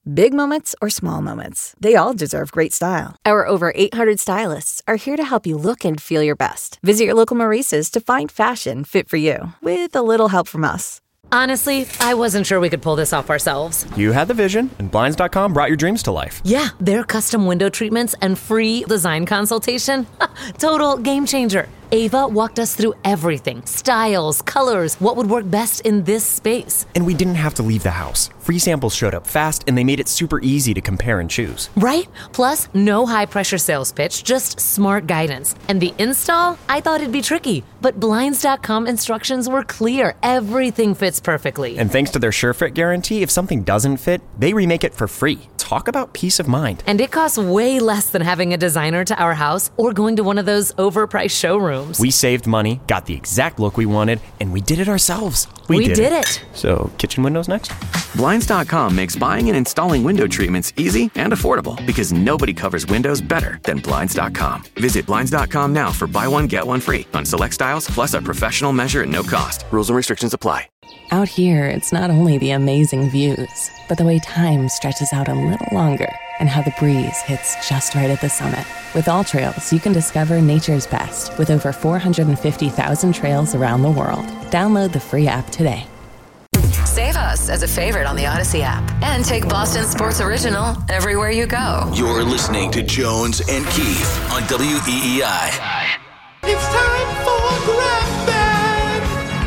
Big moments or small moments, they all deserve great style. Our over 800 stylists are here to help you look and feel your best. Visit your local Maurice's to find fashion fit for you, with a little help from us. Honestly, I wasn't sure we could pull this off ourselves. You had the vision, and Blinds.com brought your dreams to life. Yeah, their custom window treatments and free design consultation. Total game changer. Ava walked us through everything. Styles, colors, what would work best in this space. And we didn't have to leave the house. Free samples showed up fast, and they made it super easy to compare and choose. Right? Plus, no high-pressure sales pitch, just smart guidance. And the install? I thought it'd be tricky, but Blinds.com instructions were clear. Everything fits perfectly. And thanks to their SureFit guarantee, if something doesn't fit, they remake it for free. Talk about peace of mind. And it costs way less than having a designer to our house or going to one of those overpriced showrooms. We saved money, got the exact look we wanted, and we did it ourselves. We did it. So, kitchen windows next? Blinds.com makes buying and installing window treatments easy and affordable because nobody covers windows better than Blinds.com. Visit Blinds.com now for buy one, get one free on select styles, plus a professional measure at no cost. Rules and restrictions apply. Out here, it's not only the amazing views, but the way time stretches out a little longer and how the breeze hits just right at the summit. With AllTrails, you can discover nature's best with over 450,000 trails around the world. Download the free app today. Save us as a favorite on the Odyssey app and take Boston Sports Original everywhere you go. You're listening to Jones and Keith on WEEI. It's time for Grab Bag.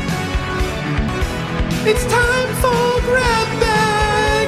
It's time for Grab Bag.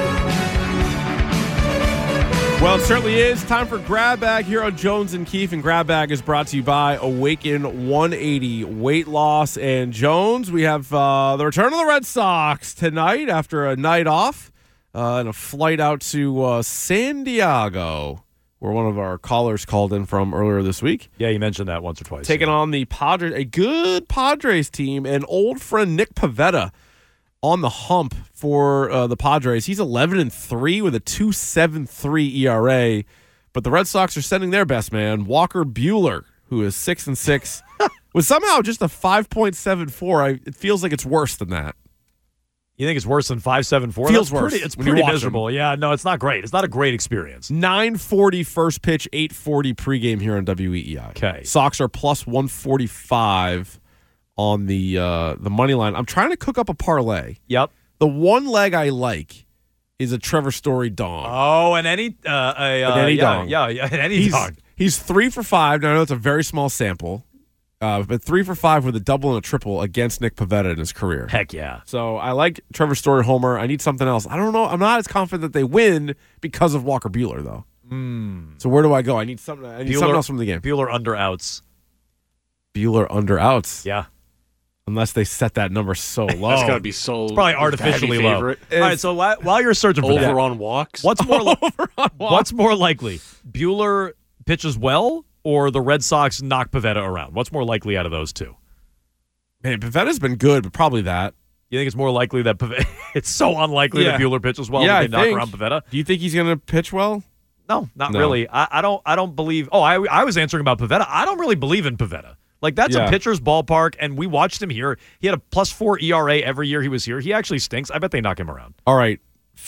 Well, it certainly is time for Grab Bag here on Jones and Keith, and Grab Bag is brought to you by Awaken 180 Weight Loss. And Jones, we have the return of the Red Sox tonight after a night off and a flight out to San Diego, where one of our callers called in from earlier this week. Yeah, you mentioned that once or twice. Taking on the Padres, a good Padres team, and old friend Nick Pivetta on the hump for the Padres. He's 11-3 with a 2.73 ERA, but the Red Sox are sending their best man, Walker Buehler, who is 6-6, with somehow just a 5.74. It feels like it's worse than that. You think it's worse than 5.74? Feels worse. It's pretty miserable. Yeah, no, it's not great. It's not a great experience. 9:40 first pitch, 8:40 pregame here on WEEI. Okay. Sox are plus 145 on the money line. I'm trying to cook up a parlay. Yep. The one leg I like is a Trevor Story dong. Oh, and any dong. Yeah, any dong. He's 3 for 5. Now I know it's a very small sample, but 3 for 5 with a double and a triple against Nick Pivetta in his career. Heck yeah. So I like Trevor Story homer. I need something else. I don't know. I'm not as confident that they win because of Walker Buehler, though. So where do I go? I need something else from the game. Buehler under outs. Buehler under outs. Yeah. Unless they set that number so low. That's got to be so. It's probably artificially low. All right, so while you're searching for over that, on walks, what's more likely? Buehler pitches well, or the Red Sox knock Pivetta around? What's more likely out of those two? Man, Pavetta's been good, but probably that. You think it's more likely that it's so unlikely that Buehler pitches well that they knock around Pivetta? Do you think he's going to pitch well? No, not really. I don't believe. Oh, I was answering about Pivetta. I don't really believe in Pivetta. Like, that's a pitcher's ballpark, and we watched him here. He had a +4 ERA every year he was here. He actually stinks. I bet they knock him around. All right,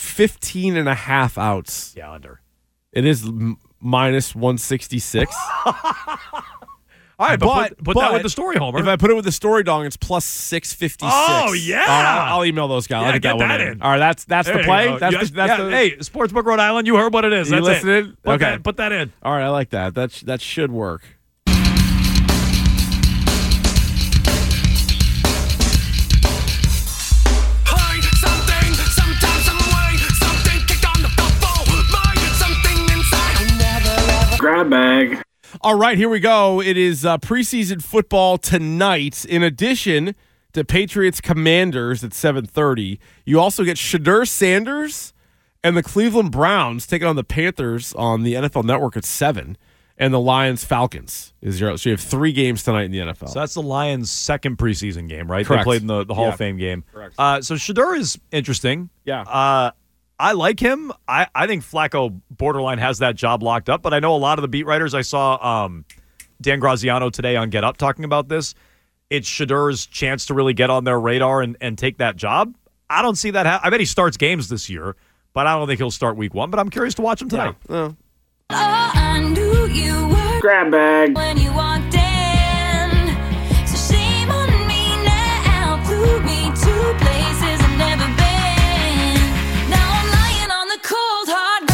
15.5 outs. Yeah, under. It is minus 166. All right, but put that with the Story homer. If I put it with the Story dong, it's plus 656. Oh, yeah. I'll email those guys. Yeah, I'll get that in. All right, that's the play? Hey, Sportsbook Rhode Island, you heard what it is. You That's listening? it. Okay. Put that in. All right, I like that. That should work. Grab bag. All right, here we go. It is preseason football tonight. In addition to Patriots Commanders at 7:30, you also get Shedeur Sanders and the Cleveland Browns taking on the Panthers on the NFL Network at 7, and the Lions Falcons is your. So you have 3 games tonight in the NFL. So that's the Lions' second preseason game, right? Correct. They played in the Hall of Fame game. Correct. So Shedeur is interesting. Yeah. I like him. I think Flacco borderline has that job locked up, but I know a lot of the beat writers. I saw Dan Graziano today on Get Up talking about this. It's Shedeur's chance to really get on their radar and take that job. I don't see that. I bet he starts games this year, but I don't think he'll start week 1. But I'm curious to watch him tonight. Yeah. I knew you were Grab bag. when you walked in. So shame on me now. Flew me to places I've never been. Now I'm lying on the cold hard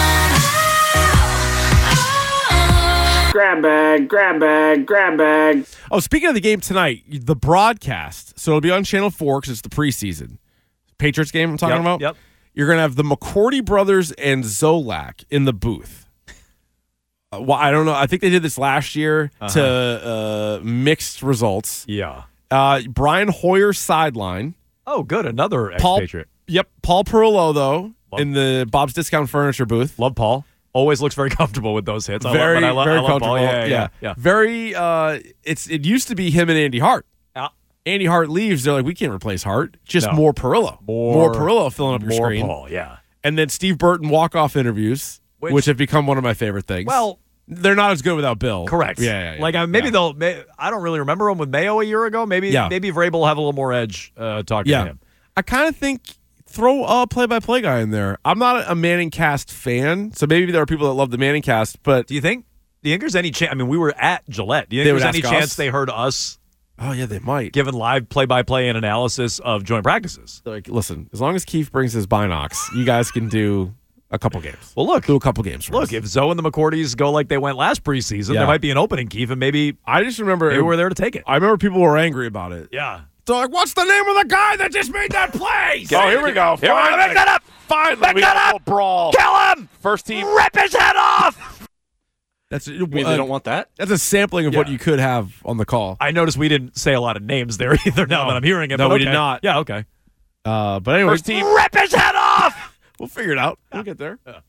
ground. Grab bag, grab bag, grab bag. Oh, speaking of the game tonight, the broadcast. So it'll be on Channel 4 because it's the preseason. Patriots game I'm talking about? Yep. You're going to have the McCourty brothers and Zolak in the booth. Well, I don't know. I think they did this last year to mixed results. Yeah. Brian Hoyer sideline. Oh, good. Another expatriate. Yep. Paul Perillo, though, in the Bob's Discount Furniture booth. Love Paul. Always looks very comfortable with those hits. Very I love comfortable. Paul. Yeah. Very. It used to be him and Andy Hart. Andy Hart leaves. They're like, we can't replace Hart. Just more Perillo. More Perillo filling up your screen. More Paul, yeah. And then Steve Burton walk-off interviews, which have become one of my favorite things. Well, they're not as good without Bill. Correct. Yeah. Like maybe they'll. I don't really remember him with Mayo a year ago. Maybe Vrabel will have a little more edge talking to him. I kind of think throw a play-by-play guy in there. I'm not a Manning cast fan, so maybe there are people that love the Manning cast. But do you think there's any chance? I mean, we were at Gillette. Do you think there's any chance they heard us? Oh, yeah, they might. Given live play-by-play and analysis of joint practices. They're like, listen, as long as Keith brings his binocs, you guys can do a couple games. Well, look. Do a couple games. Look, if Zoe and the McCourtys go like they went last preseason, there might be an opening, Keith, and maybe I just remember maybe we're there to take it. I remember people were angry about it. Yeah. They're like, what's the name of the guy that just made that play? Oh, here we go. Here we go. Pick that up. Finally, we got a little brawl. Kill him. First team. Rip his head off. That's they don't want that? That's a sampling of what you could have on the call. I noticed we didn't say a lot of names there either now that I'm hearing it. No, but we did not. Yeah, okay. But anyway. First team. Rip his head off. We'll figure it out. We'll get there. Yeah.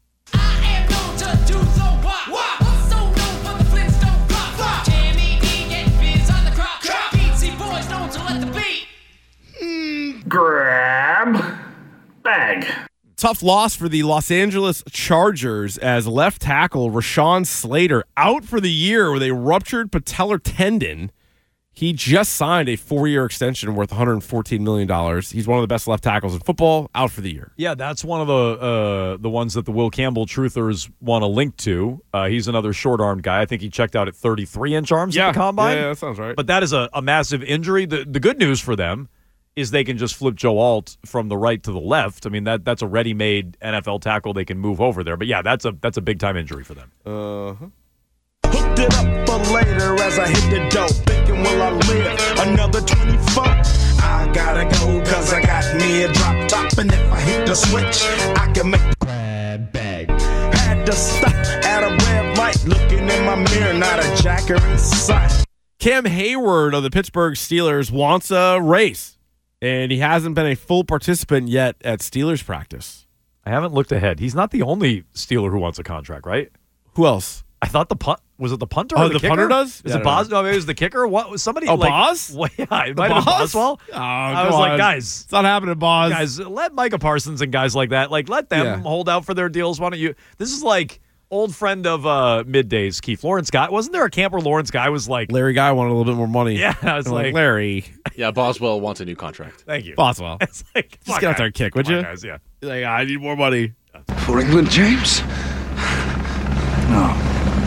Grab bag. Tough loss for the Los Angeles Chargers as left tackle Rashawn Slater out for the year with a ruptured patellar tendon. He just signed a 4-year extension worth $114 million. He's one of the best left tackles in football, out for the year. Yeah, that's one of the ones that the Will Campbell truthers want to link to. He's another short-armed guy. I think he checked out at 33-inch arms at the Combine. Yeah, that sounds right. But that is a massive injury. The good news for them is they can just flip Joe Alt from the right to the left. I mean, that's a ready-made NFL tackle they can move over there. But yeah, that's a big-time injury for them. Hooked it up for later as I hit the dope. Thinking, will I live another 24? I gotta go cause I got me a drop top. And if I hit the switch, I can make the grab bag. Had to stop at a red light, looking in my mirror, not a jacker in sight. Cam Hayward of the Pittsburgh Steelers wants a race. And he hasn't been a full participant yet at Steelers practice. I haven't looked ahead. He's not the only Steeler who wants a contract, right? Who else? I thought was it the punter or the kicker? Punter does? Is it Bos? No, maybe it was the kicker. What was somebody? Boz? Well, yeah, it might have been Boswell. Oh, I was like, guys, it's not happening, Boz. Guys, let Micah Parsons and guys like that, let them hold out for their deals. Why don't you? This is like old friend of middays, Keith Lawrence Guy. Wasn't there a camp where Lawrence Guy was like Larry Guy wanted a little bit more money? Yeah, I was like Larry. Yeah, Boswell wants a new contract. Thank you, Boswell. It's like just get out there and kick, would you? Guys, yeah. Like, I need more money. For England, James? No.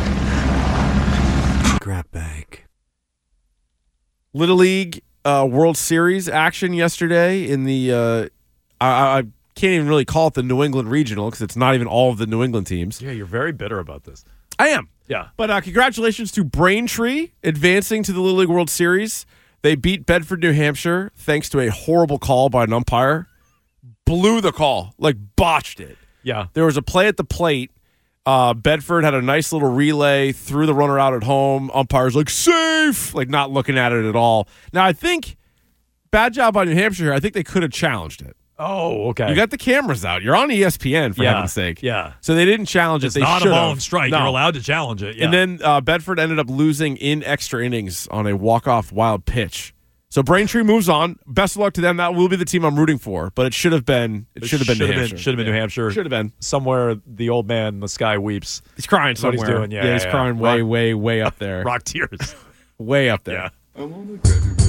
Grab bag. Little League World Series action yesterday in the I can't even really call it the New England Regional because it's not even all of the New England teams. Yeah, you're very bitter about this. I am. Yeah. But congratulations to Braintree advancing to the Little League World Series. They beat Bedford, New Hampshire, thanks to a horrible call by an umpire. Blew the call, botched it. Yeah. There was a play at the plate. Bedford had a nice little relay, threw the runner out at home. Umpire's like, safe! Not looking at it at all. Now, I think, bad job by New Hampshire here. I think they could have challenged it. Oh, okay. You got the cameras out. You're on ESPN, for heaven's sake. Yeah. So they didn't challenge it. They not should a have. bone strike. No. You're allowed to challenge it. Yeah. And then Bedford ended up losing in extra innings on a walk-off wild pitch. So Braintree moves on. Best of luck to them. That will be the team I'm rooting for. But it should have been. New Hampshire. Should have been New Hampshire. Should have been somewhere. The old man in the sky weeps. He's crying somewhere. What he's doing. Yeah, he's crying way up there. Rock tears. Way up there. Yeah.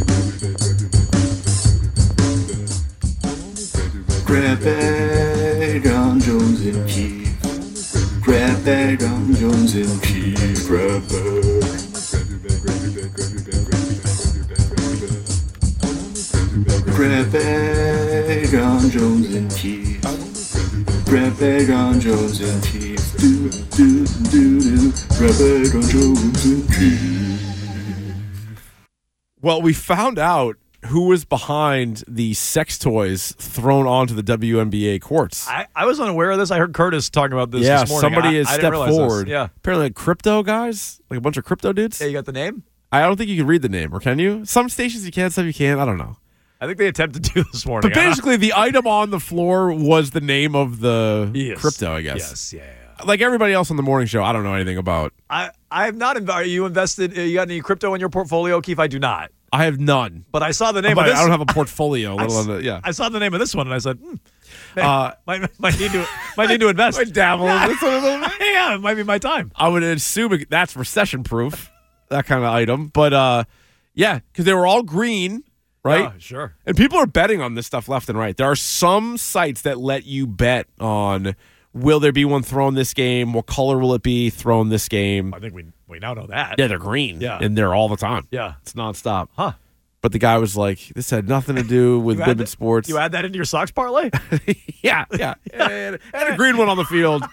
Grab bag. bag on Jones and Keith. Grab bag on Jones and Keith. Grab bag. Grab bag on Jones and Keith. Grab bag on Jones and Keith. Do, do, do, do. Grab bag on Jones and Keith. Well, we found out who was behind the sex toys thrown onto the WNBA courts. I was unaware of this. I heard Curtis talking about this this morning. Somebody has stepped forward. Yeah. Apparently like crypto guys, like a bunch of crypto dudes. Yeah, you got the name? I don't think you can read the name, or can you? Some stations you can, some you can't. I don't know. I think they attempted to this morning. But basically, the item on the floor was the name of the crypto, I guess. Yes, yeah. Like everybody else on the morning show, I don't know anything about. I'm not. Are you invested? You got any crypto in your portfolio, Keith? I do not. I have none. But I saw the name of this. I don't have a portfolio. I saw the name of this one, and I said, might need to invest. Might dabble. Yeah, it might be my time. I would assume that's recession-proof, that kind of item. But, yeah, because they were all green, right? Yeah, sure. And people are betting on this stuff left and right. There are some sites that let you bet on, will there be one thrown this game? What color will it be thrown this game? I think we now know that. Yeah, they're green. Yeah. And they're all the time. Yeah. It's nonstop. Huh. But the guy was like, this had nothing to do with women's sports. You add that into your Sox parlay? Yeah. And a green one on the field.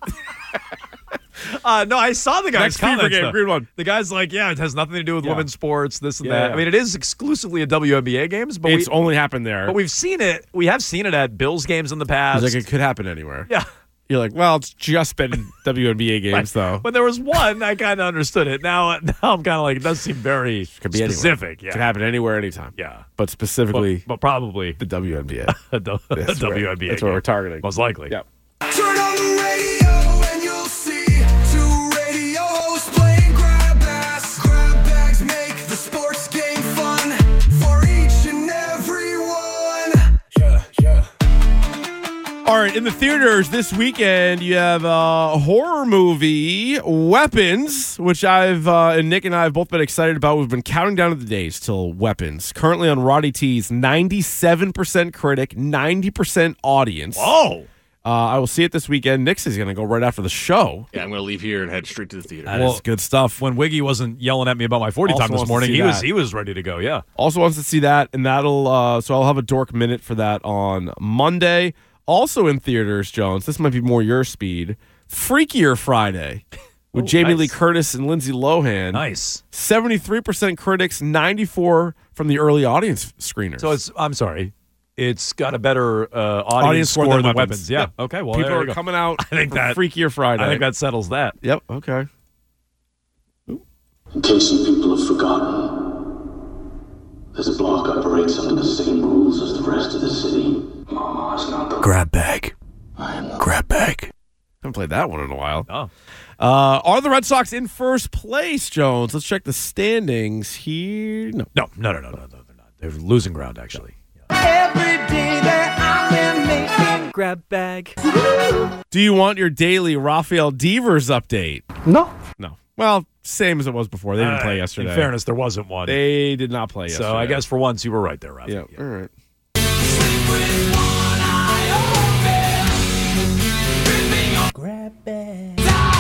No, I saw the guy's comments. Game, green one. The guy's like, yeah, it has nothing to do with women's sports, this and that. I mean, it is exclusively a WNBA games, but it's only happened there. But we've seen it. We have seen it at Bills games in the past. It's like it could happen anywhere. Yeah. You're like, well, it's just been WNBA games, though. When there was one, I kind of understood it. Now I'm kind of like, it does seem very specific. Yeah. It could happen anywhere, anytime. Yeah. But specifically, but probably the WNBA. WNBA. That's what we're targeting. Most likely. Yep. Turn on the radio and you'll see two radio hosts playing grab bags make the sports game fun for each and every one. Yeah. All right, in the theaters this weekend, you have a horror movie, Weapons, which and Nick and I have both been excited about. We've been counting down the days till Weapons. Currently on Roddy T's, 97% critic, 90% audience. Whoa! I will see it this weekend. Nick's is going to go right after the show. Yeah, I'm going to leave here and head straight to the theater. That is good stuff. When Wiggy wasn't yelling at me about my 40 time this morning, he was ready to go. Yeah. Also wants to see that, and that'll. So I'll have a dork minute for that on Monday. Also in theaters, Jones. This might be more your speed. Freakier Friday with Jamie Lee Curtis and Lindsay Lohan. Nice. 73% critics, 94% from the early audience screeners. So I'm sorry. It's got a better audience score than Weapons. Yeah. Okay. Well, people are coming out. I think that Freakier Friday. I think that settles that. Yep. Okay. In case you people have forgotten, this block operates under the same rules as the rest of the city. Mama is not the grab bag. I am grab bag. Haven't played that one in a while. Oh. Are the Red Sox in first place, Jones? Let's check the standings here. No, they're not. They're losing ground, actually. Every day that I'm making grab bag. Do you want your daily Rafael Devers update? No. Well, same as it was before. They didn't play yesterday. In fairness, there wasn't one. They did not play yesterday. So I guess for once you were right there, Rafael. Yeah. All right. Grab bag.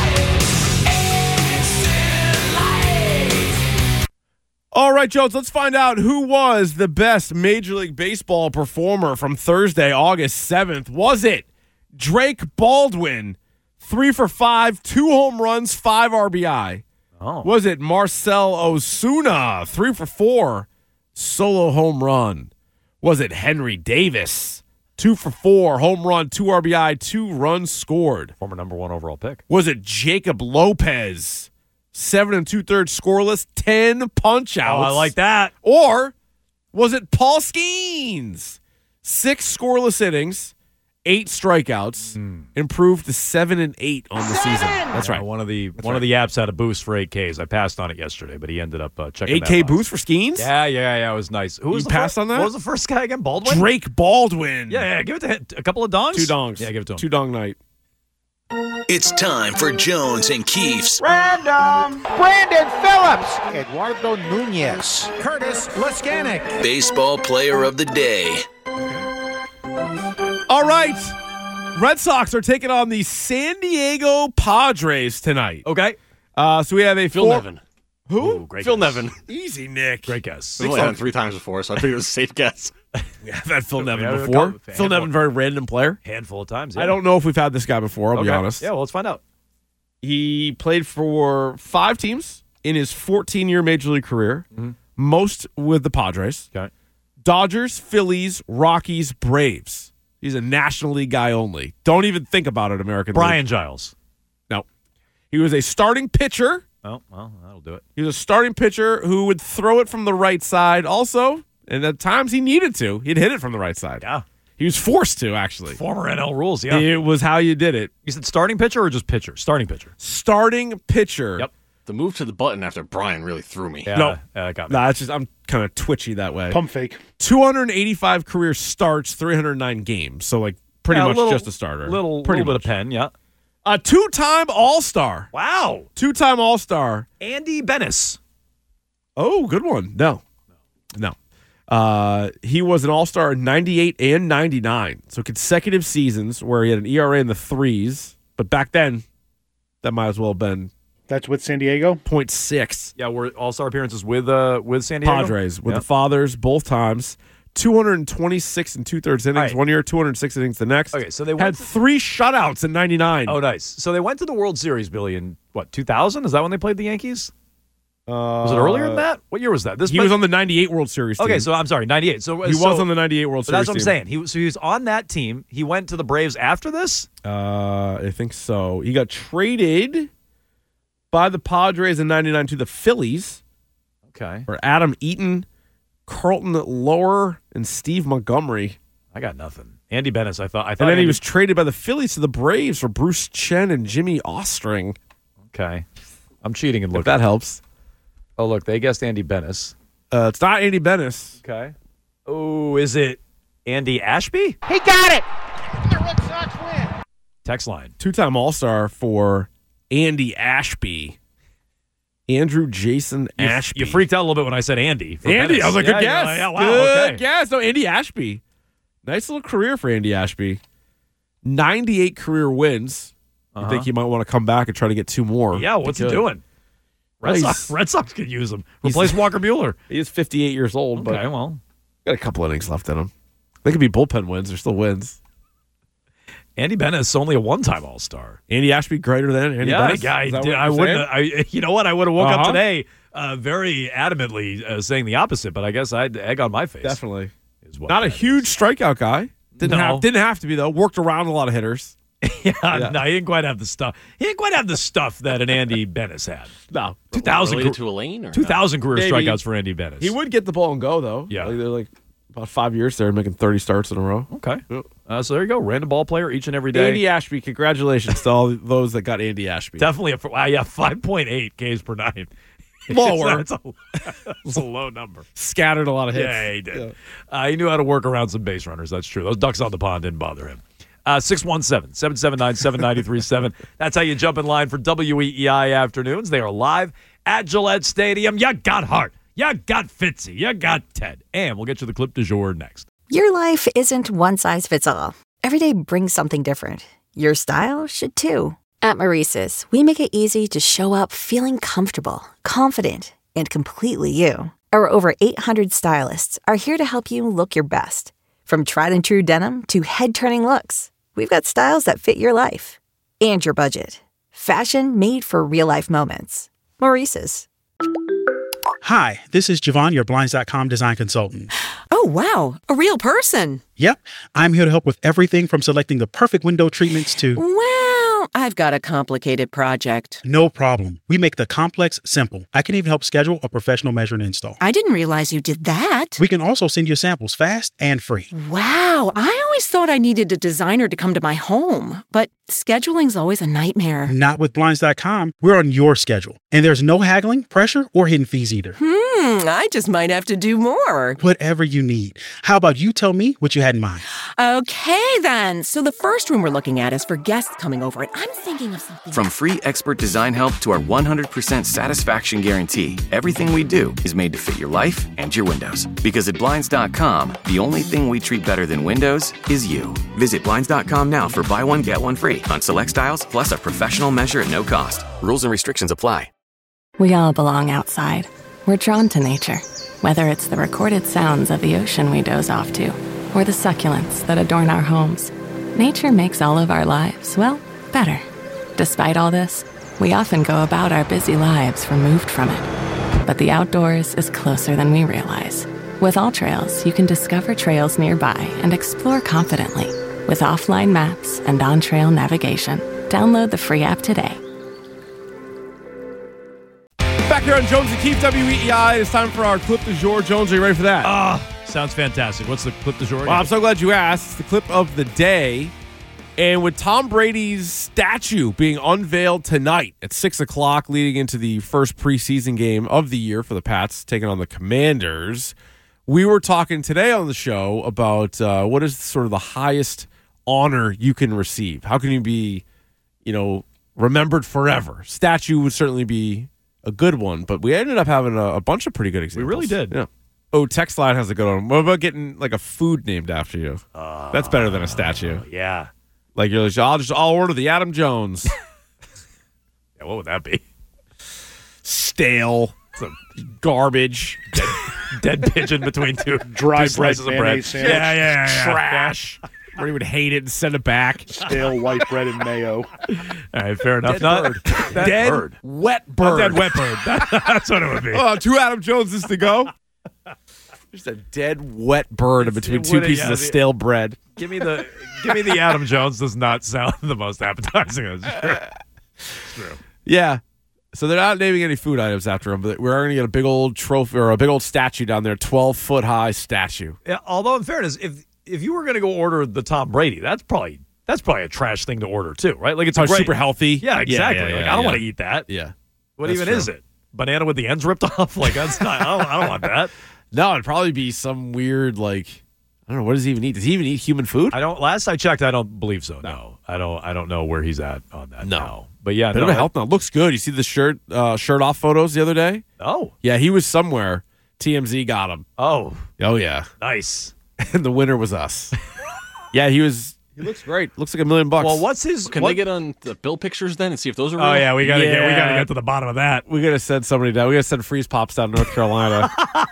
All right, Jones, let's find out who was the best Major League Baseball performer from Thursday, August 7th. Was it Drake Baldwin, 3 for 5, 2 home runs, 5 RBI? Oh. Was it Marcell Ozuna, 3 for 4, solo home run? Was it Henry Davis, 2 for 4, home run, 2 RBI, 2 runs scored? Former number 1 overall pick. Was it Jacob Lopez, 7 2/3 scoreless, 10 punch-outs? Oh, I like that. Or was it Paul Skeens, 6 scoreless innings, 8 strikeouts, improved to 7 and 8 on the season? That's right. One of the apps had a boost for 8Ks. I passed on it yesterday, but he ended up checking 8K boost for Skeens? Yeah, it was nice. Who was passed on that? What was the first guy again? Baldwin? Drake Baldwin. Yeah, give it to him. A couple of dongs? 2 dongs. Yeah, give it to him. 2 dong night. It's time for Jones and Keefe's Random. Brandon Phillips. Eduardo Nunez. Curtis Laskanik. Baseball Player of the Day. All right. Red Sox are taking on the San Diego Padres tonight. Okay. So we have a Phil Nevin. Who? Ooh, great Phil guess. Nevin. Easy, Nick. Great guess. We've only had him 3 times before, so I figured it was a safe guess. We have had Phil Nevin Yeah, before. handful. Phil Nevin, very random player. Handful of times. Yeah. I don't know if we've had this guy before, I'll be honest. Yeah, well, let's find out. He played for 5 teams in his 14-year Major League career, most with the Padres. Okay. Dodgers, Phillies, Rockies, Braves. He's a National League guy only. Don't even think about it, American Brian League. Giles. No. He was a starting pitcher. Oh, well, that'll do it. He was a starting pitcher who would throw it from the right side also, and at times he needed to. He'd hit it from the right side. Yeah. He was forced to, actually. Former NL rules, yeah. It was how you did it. You said starting pitcher or just pitcher? Starting pitcher. Starting pitcher. Yep. The move to the button after Brian really threw me. Yeah, No. that got me. Nah, it's just I'm kind of twitchy that way. Pump fake. 285 career starts, 309 games. So like pretty much just a starter. Little pretty bit much. of pen, yeah. A 2-time All-Star. Wow. 2-time All-Star. Andy Bennis. Oh, good one. No. He was an All-Star in 98 and 99. So consecutive seasons where he had an ERA in the 3s. But back then, that might as well have been That's with San Diego? 0.6. Yeah, we're All-Star appearances with San Diego. Padres with the Fathers both times. 226 and 2/3 innings right. one year, 206 innings the next. Okay, so they had 3 shutouts in 99. Oh, nice. So they went to the World Series, Billy, in, 2000? Is that when they played the Yankees? Was it earlier than that? What year was that? He was on the 98 World Series team. Okay, so I'm sorry, 98. So he was on the 98 World Series That's what I'm team. saying. He was on that team. He went to the Braves after this? I think so. He got traded by the Padres in 99 to the Phillies. Okay. For Adam Eaton, Carlton Lower, and Steve Montgomery. I got nothing. Andy Bennis, I thought. And then he was traded by the Phillies to the Braves for Bruce Chen and Jimmy Ostring. Okay. I'm cheating and looking. If that helps. Oh, look, they guessed Andy Bennis. It's not Andy Bennis. Okay. Oh, is it Andy Ashby? He got it! The Red Sox win! Text line. 2-time All-Star for Andy Ashby. Andrew Jason Ashby. You freaked out a little bit when I said Andy. Andy, I was like, good guess. Yeah, wow, good guess. No, Andy Ashby. Nice little career for Andy Ashby. 98 career wins. You think he might want to come back and try to get 2 more? Yeah, what's he doing? Red Sox could use him. Replace Walker Buehler. He is 58 years old, Okay, but well. got a couple innings left in him. They could be bullpen wins. They're still wins. Andy Bennis is only a one-time All-Star. Andy Ashby greater than Andy Bennis? I wouldn't. You know what? I would have woke up today very adamantly saying the opposite, but I guess I had egg on my face. Definitely. Is Not a huge strikeout guy. Didn't have to be, though. Worked around a lot of hitters. No, he didn't quite have the stuff. He didn't quite have the stuff that an Andy Bennis had. No. 2,000 to a lane? Or 2,000 career Maybe. strikeouts for Andy Bennis. He would get the ball and go, though. Yeah. They're like about 5 years there, making 30 starts in a row. Okay. So there you go. Random ball player each and every day. Andy Ashby, congratulations to all those that got Andy Ashby. Definitely 5.8 Ks per 9. Lower. That's a low number. Scattered a lot of hits. Yeah, he did. He knew how to work around some base runners. That's true. Those ducks on the pond didn't bother him. 617-779-7937. That's how you jump in line for WEEI afternoons. They are live at Gillette Stadium. You got Hart. You got Fitzy. You got Ted. And we'll get you the clip du jour next. Your life isn't one size fits all. Every day brings something different. Your style should too. At Maurice's, we make it easy to show up feeling comfortable, confident, and completely you. Our over 800 stylists are here to help you look your best. From tried and true denim to head-turning looks, we've got styles that fit your life and your budget. Fashion made for real-life moments. Maurice's. Hi, this is Javon, your Blinds.com design consultant. Oh, wow. A real person. Yep. I'm here to help with everything from selecting the perfect window treatments to... Well, I've got a complicated project. No problem. We make the complex simple. I can even help schedule a professional measure and install. I didn't realize you did that. We can also send you samples fast and free. Wow. I always thought I needed a designer to come to my home, but scheduling's always a nightmare. Not with Blinds.com. We're on your schedule. And there's no haggling, pressure, or hidden fees either. I just might have to do more. Whatever you need. How about you tell me what you had in mind? Okay, then. So the first room we're looking at is for guests coming over, and I'm thinking of something. From free expert design help to our 100% satisfaction guarantee, everything we do is made to fit your life and your windows. Because at Blinds.com, the only thing we treat better than windows is you. Visit Blinds.com now for buy one, get one free on select styles, plus a professional measure at no cost. Rules and restrictions apply. We all belong outside. We're drawn to nature, whether it's the recorded sounds of the ocean we doze off to, or the succulents that adorn our homes. Nature makes all of our lives, well, better. Despite all this, we often go about our busy lives removed from it. But the outdoors is closer than we realize. With AllTrails, you can discover trails nearby and explore confidently. With offline maps and on-trail navigation, download the free app today. Back here on Jones and Keith, WEEI. It's time for our clip du jour. Jones, are you ready for that? Sounds fantastic. What's the clip du jour? Well, I'm so glad you asked. It's the clip of the day. And with Tom Brady's statue being unveiled tonight at 6 o'clock, leading into the first preseason game of the year for the Pats, taking on the Commanders, we were talking today on the show about what is sort of the highest honor you can receive. How can you be, remembered forever? Statue would certainly be a good one, but we ended up having a bunch of pretty good examples. We really did. Yeah. Oh, text line has a good one. What about getting like a food named after you? That's better than a statue. Yeah. Like you're like, I'll order the Adam Jones. Yeah, what would that be? Stale. Some garbage. Dead pigeon between two dry slices of bread. Sandwich. Yeah. Trash. Brady would hate it and send it back. Stale white bread and mayo. All right, fair enough. Dead bird. Wet bird. Dead wet bird. That's what it would be. Oh, 2 Adam Joneses to go. Just a dead wet bird in between two pieces of stale bread. Give me the Adam Jones does not sound the most appetizing. It's true. Yeah. So they're not naming any food items after him, but we're going to get a big old trophy or a big old statue down there, 12-foot high statue. Yeah, although in fairness, if you were going to go order the Tom Brady, that's probably a trash thing to order too, right? Like it's super healthy. Yeah, exactly. Yeah, I don't want to eat that. Yeah. What even is it? Banana with the ends ripped off? Like that's not. I don't want that. No, it'd probably be some weird I don't know. What does he even eat? Does he even eat human food? Last I checked, I don't believe so. No, I don't know where he's at on that. No, but yeah, bit of a health now. Looks good. You see the shirt off photos the other day? Oh, yeah, he was somewhere. TMZ got him. Oh yeah, nice. And the winner was us. Yeah, he looks great. Looks like $1 million. Well, what's his? Can they get on the Bill pictures then and see if those are real? Oh yeah, we gotta get to the bottom of that. We gotta send somebody down. We gotta send Freeze Pops down to North Carolina.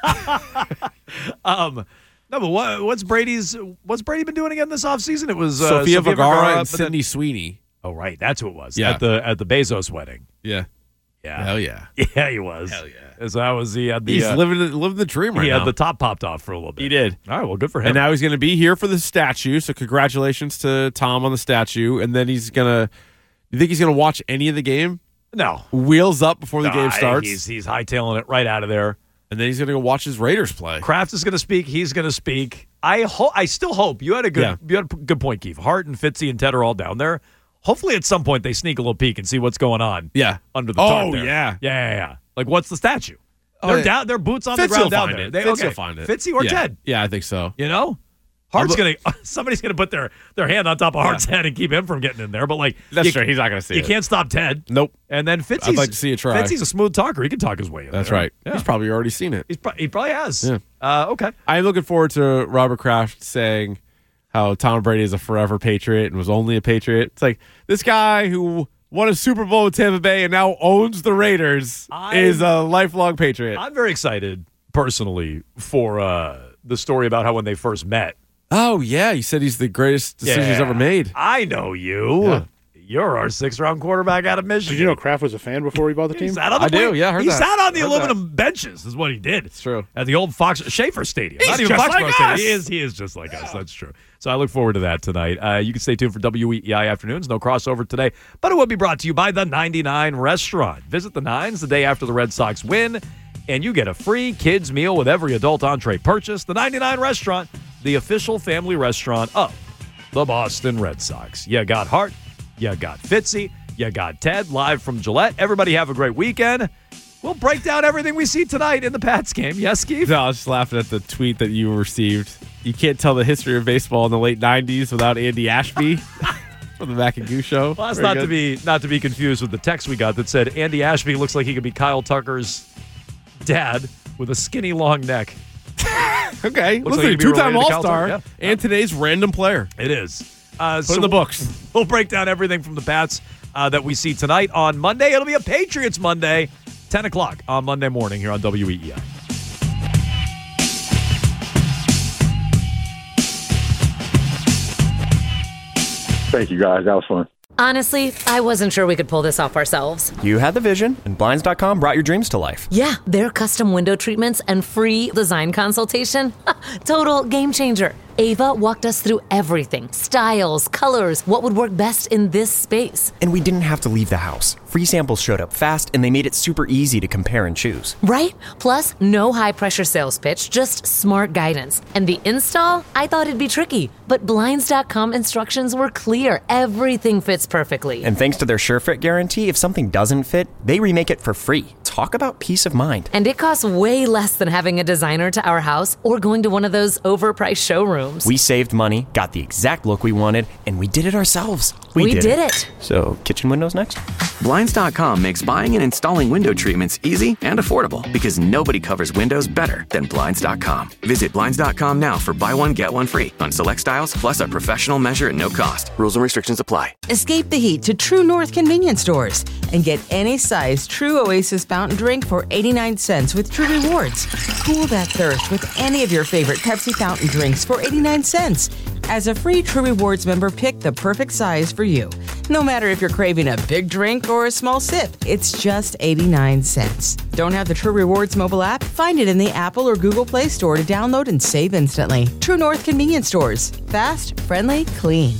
No, but what's Brady been doing again this offseason? It was Sofia Vergara and Sydney Sweeney. Oh right, that's who it was. Yeah. at the Bezos wedding. Yeah. Hell yeah. Yeah, he was. Hell yeah. As I was, he had the he's living the dream right now. He had the top popped off for a little bit. He did. All right, well, good for him. And now he's going to be here for the statue. So congratulations to Tom on the statue. And then you think he's gonna watch any of the game? No. Wheels up before the game starts. He's hightailing it right out of there. And then he's going to go watch his Raiders play. Kraft is going to speak. He's going to speak. I still hope you had a good point, Keith. Hart and Fitzy and Ted are all down there. Hopefully, at some point they sneak a little peek and see what's going on. Yeah, under the tarp there. Yeah. Like, what's the statue? They're down. Their boots on Fitzy the ground will down find there. it. Fitzy will find it. Fitzy or Ted? Yeah, I think so. Somebody's gonna put their hand on top of Hart's head and keep him from getting in there. But that's true. He's not gonna see it. You can't stop Ted. Nope. And then Fitzy's. I'd like to see you try. Fitzy's a smooth talker. He can talk his way in. That's there. right. Yeah. He's probably already seen it. He probably has. Yeah. Okay. I'm looking forward to Robert Kraft saying how Tom Brady is a forever Patriot and was only a Patriot. It's like this guy who won a Super Bowl with Tampa Bay and now owns the Raiders is a lifelong Patriot. I'm very excited personally for the story about how when they first met. Oh, yeah. You said he's the greatest decision he's ever made. I know you. Yeah. You're our 6th-round quarterback out of Michigan. Did you know Kraft was a fan before he bought the team? He sat on the heard he that. sat on the aluminum benches is what he did. It's true. At the old Schaefer Stadium. He's Not even just Foxborough like Stadium. us. He is just like us. That's true. So I look forward to that tonight. You can stay tuned for WEEI Afternoons. No crossover today, but it will be brought to you by the 99 Restaurant. Visit the Nines the day after the Red Sox win, and you get a free kids meal with every adult entree purchase. The 99 Restaurant, the official family restaurant of the Boston Red Sox. You got Hart, you got Fitzy, you got Ted live from Gillette. Everybody have a great weekend, We'll break down everything we see tonight in the Pats game. Yes, Keith? No, I was just laughing at the tweet that you received. You can't tell the history of baseball in the late 90s without Andy Ashby from the Mac and Goose Show. Well, that's not to be confused with the text we got that said Andy Ashby looks like he could be Kyle Tucker's dad with a skinny, long neck. Okay. Looks Listen, like two-time related to Kyle All-Star Tucker, and today's random player. It is. Put in the books. We'll break down everything from the Pats that we see tonight on Monday. It'll be a Patriots Monday, 10 o'clock on Monday morning here on WEEI. Thank you, guys. That was fun. Honestly, I wasn't sure we could pull this off ourselves. You had the vision, and Blinds.com brought your dreams to life. Yeah, their custom window treatments and free design consultation. Total game changer. Ava walked us through everything. Styles, colors, what would work best in this space. And we didn't have to leave the house. Free samples showed up fast, and they made it super easy to compare and choose. Right? Plus, no high-pressure sales pitch, just smart guidance. And the install? I thought it'd be tricky, but Blinds.com instructions were clear. Everything fits perfectly. And thanks to their SureFit guarantee, if something doesn't fit, they remake it for free. Talk about peace of mind. And it costs way less than having a designer to our house or going to one of those overpriced showrooms. We saved money, got the exact look we wanted, and we did it ourselves. We did it. So, kitchen windows next? Blinds.com makes buying and installing window treatments easy and affordable because nobody covers windows better than Blinds.com. Visit Blinds.com now for buy one, get one free on select styles, plus a professional measure at no cost. Rules and restrictions apply. Escape the heat to True North convenience stores and get any size True Oasis fountain drink for 89 cents with True Rewards. Cool that thirst with any of your favorite Pepsi fountain drinks for 89 cents. As a free True Rewards member, pick the perfect size for you. No matter if you're craving a big drink or a small sip, it's just 89 cents. Don't have the True Rewards mobile app? Find it in the Apple or Google Play Store to download and save instantly. True North convenience stores. Fast, friendly, clean.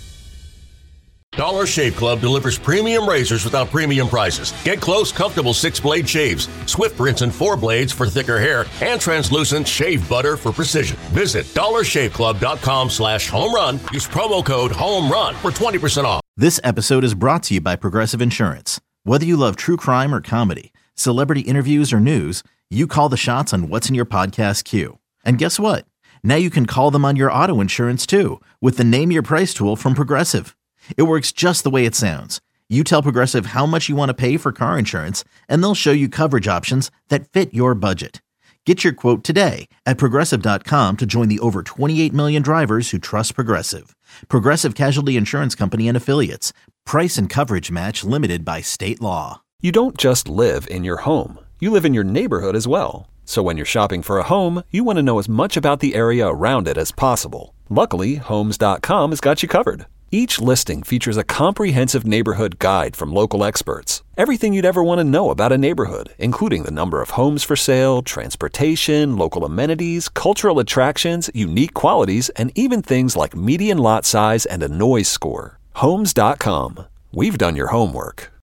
Dollar Shave Club delivers premium razors without premium prices. Get close, comfortable 6-blade shaves, swift rinse and 4 blades for thicker hair, and translucent shave butter for precision. Visit dollarshaveclub.com/home run. Use promo code HOMERUN for 20% off. This episode is brought to you by Progressive Insurance. Whether you love true crime or comedy, celebrity interviews or news, you call the shots on what's in your podcast queue. And guess what? Now you can call them on your auto insurance too with the Name Your Price tool from Progressive. It works just the way it sounds. You tell Progressive how much you want to pay for car insurance, and they'll show you coverage options that fit your budget. Get your quote today at Progressive.com to join the over 28 million drivers who trust Progressive. Progressive Casualty Insurance Company and Affiliates. Price and coverage match limited by state law. You don't just live in your home. You live in your neighborhood as well. So when you're shopping for a home, you want to know as much about the area around it as possible. Luckily, Homes.com has got you covered. Each listing features a comprehensive neighborhood guide from local experts. Everything you'd ever want to know about a neighborhood, including the number of homes for sale, transportation, local amenities, cultural attractions, unique qualities, and even things like median lot size and a noise score. Homes.com. We've done your homework.